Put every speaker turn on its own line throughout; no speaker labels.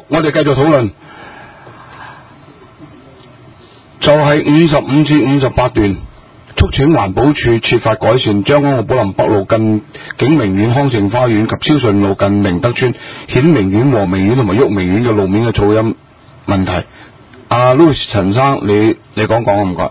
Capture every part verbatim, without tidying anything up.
我哋繼續討論，就係五十五至五十八段，促請環保署設法改善將軍澳寶林北路近景明苑康盛花園及超順路近明德村顯明苑和明苑同埋旭明苑嘅路面嘅噪音問題。阿 Louis 陳生，你你講講唔該。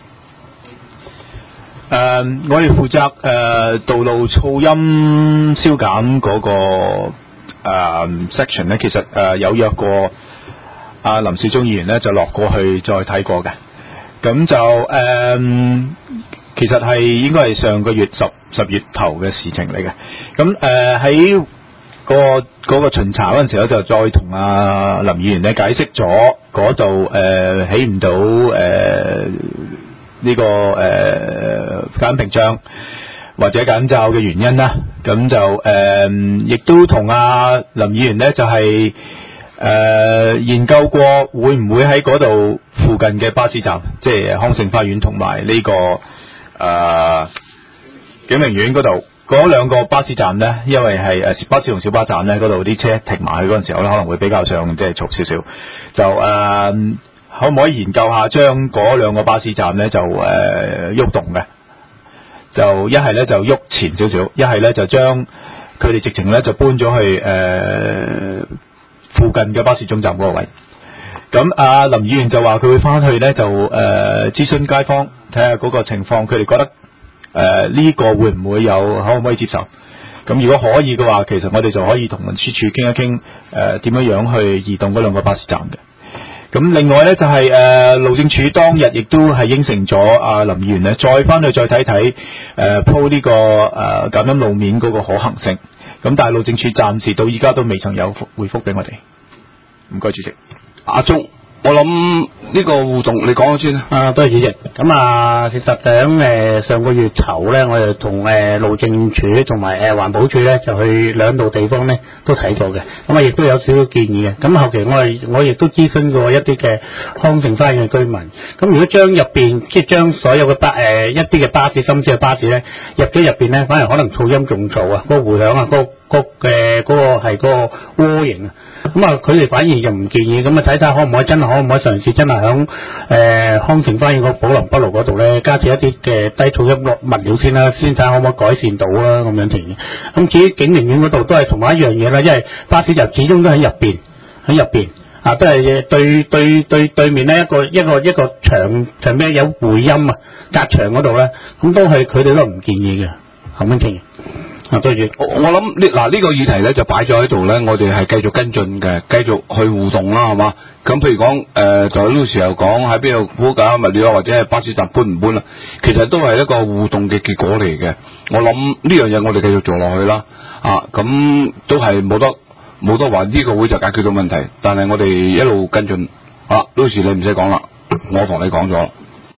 誒、uh, 我哋負責誒、uh, 道路噪音消減嗰、那個誒、uh, section 咧，其實誒、uh, 有約過阿林少忠議員咧，就落過去再睇過嘅。咁就誒、uh, 其實係應該係上個月十十月頭嘅事情嚟嘅。咁誒喺個嗰、那個巡查嗰陣時咧，就再同阿林議員咧解釋咗嗰度誒起唔到誒。Uh, 呢、這個誒隔音屏障或者隔音罩嘅原因啦，咁就誒亦、呃、都同阿林議員咧就係、是、誒、呃、研究過會唔會喺嗰度附近嘅巴士站，即係康盛花園同埋呢個誒、呃、景明苑嗰度嗰兩個巴士站咧，因為係誒巴士同小巴站咧嗰度啲車停埋去嗰陣時候咧，可能會比較上即係嘈少少，就誒。呃可唔可以研究下將嗰兩個巴士站咧就誒喐、呃、動嘅？就一係咧就喐前少少，一係咧就將佢哋直情咧就搬咗去誒、呃、附近嘅巴士總站嗰個位。咁阿林議員就話佢會翻去咧就誒諮詢街坊，睇下嗰個情況，佢哋覺得誒呢、呃這個會唔會有可唔可以接受？咁如果可以嘅話，其實我哋就可以同運輸署傾一傾誒點樣樣去移動嗰兩個巴士站嘅。咁另外咧就係、是、誒、呃、路政署當日亦都係應承咗阿林議員咧，再翻去再睇睇誒鋪呢個誒減音路面嗰個可行性。咁但係路政署暫時到依家都未曾有回覆俾我哋。唔該主席。
阿忠，我諗呢個互動你講咗先啦。
啊，多謝主席。咁啊，事實喺誒上個月頭咧，我就同誒路政署同埋誒環保署咧，就去兩度地方咧都睇過嘅。咁啊，亦都有少少建議嘅。咁後期我係我亦都諮詢過一啲嘅康盛花園嘅居民。咁如果將入邊即係將所有嘅巴誒一啲嘅巴士、深宵嘅巴士咧入咗入邊咧，反而可能噪音仲嘈啊，嗰個迴響啊，嗰個嘅嗰個係嗰個渦型啊。咁啊，佢哋反而就唔建議。咁啊，睇睇可唔可以真係可唔可以嘗試真係響誒康盛花園個寶林北路嗰度咧，加設一啲嘅低噪音物料先啦，先睇可唔可以改善到啦咁樣停。咁至於景明苑嗰度都係同埋一樣嘢啦，因為巴士站始終都喺入邊，喺入邊啊，都係對對對對面咧一個一個一個牆牆咩有回音啊，隔牆嗰度咧，咁都係佢哋都唔建議嘅，咁樣停。啊，對住
我我諗呢嗱呢個議題咧就擺咗喺度咧，我哋係繼續跟進嘅，繼續去互動啦，係嘛？咁譬如講誒、呃，就 Lucy 又講喺邊度鋪架物料啊，或者係巴士站搬唔搬啊，其實都係一個互動嘅結果嚟嘅。我諗呢樣嘢我哋繼續做落去啦，啊，咁都係冇得冇得話呢個會就解決到問題，但係我哋一路跟進。啊 Lucy 你唔使講啦，我同你講咗。